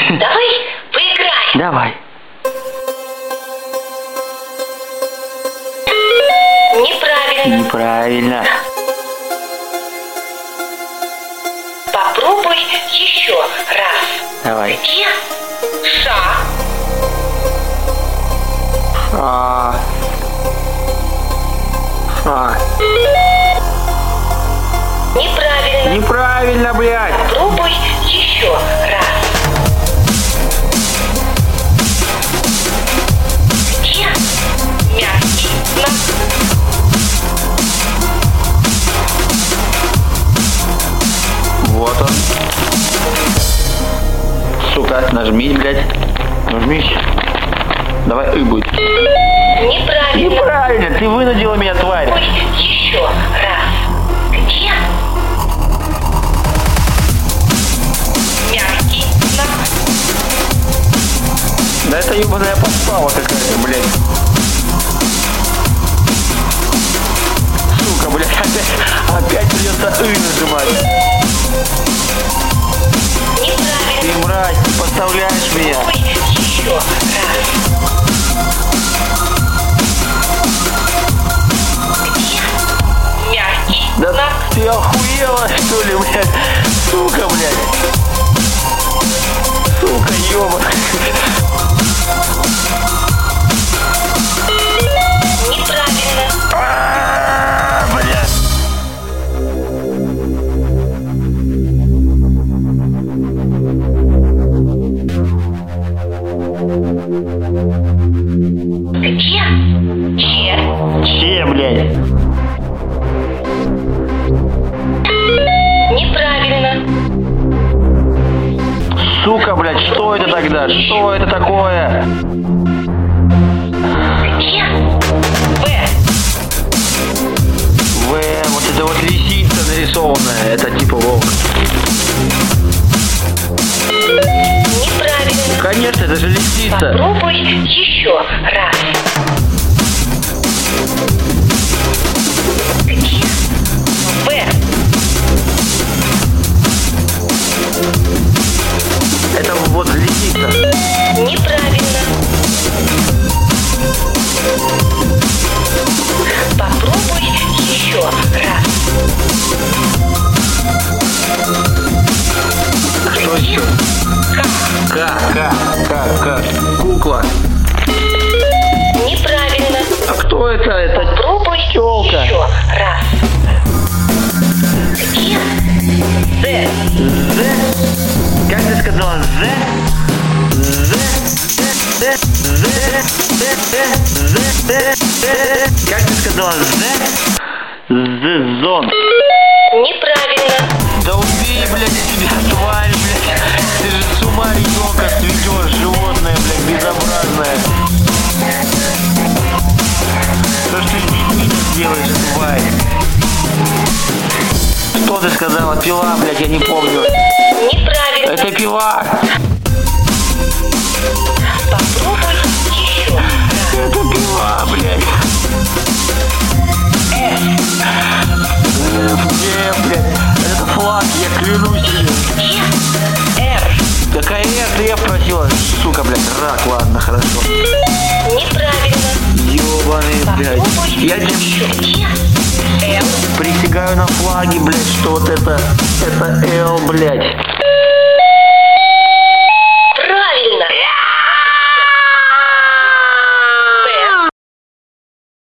Давай поиграем. Давай. Неправильно. Неправильно. Попробуй еще раз. Давай. Где ша? Ша. Ша. Неправильно. Неправильно, блядь. Попробуй еще раз. Где мягкий знак? Вот он. Сука, нажми, блядь. Нажми. Давай, будет. Неправильно. Неправильно, ты вынудила меня, тварь. Попробуй еще раз. Где мягкий знак? Да это ебаная подстава какая-то, блядь. Сука, блядь, опять придется нажимать. Неправильно. Ты мразь, ты подставляешь меня. Попробуй еще раз. Где мягкий Да знак? ты охуела, что ли, блядь? Сука, блядь. Сука, ёбаная. Неправильно. Блядь. Где Че, блядь? неправильно. Сука, блядь, что это тогда? Что это такое? Где Вот это вот лисица нарисованная. Это типа волк. неправильно. Конечно, это же лисица. Попробуй еще раз. Где Это вот лисица. неправильно. Попробуй еще раз. Что еще? Как? Кукла. Неправильно. А кто это? Это Попробуй тёлка. еще раз. Где З? Как ты сказала? Как ты сказала? Зон. неправильно. Да убей, блядь, тебя, тварь, блядь. Ты же с ума ребенка сведешь, животное, блядь, безобразное. Что ж ты с детьми не делаешь, тварь? Что ты сказала? Пила, блядь, я не помню. Неправильно. Это пила. Попробуй еще раз. Это пила, блядь. Где, блядь? Это флаг, я клянусь тебе. Р. Какая я просила? Сука, блядь, рак, ладно, хорошо. Неправильно. Ёбаный, блядь. Попробуй Я тебе еще. М. присягаю на флаге, блядь, что вот это Л, блядь.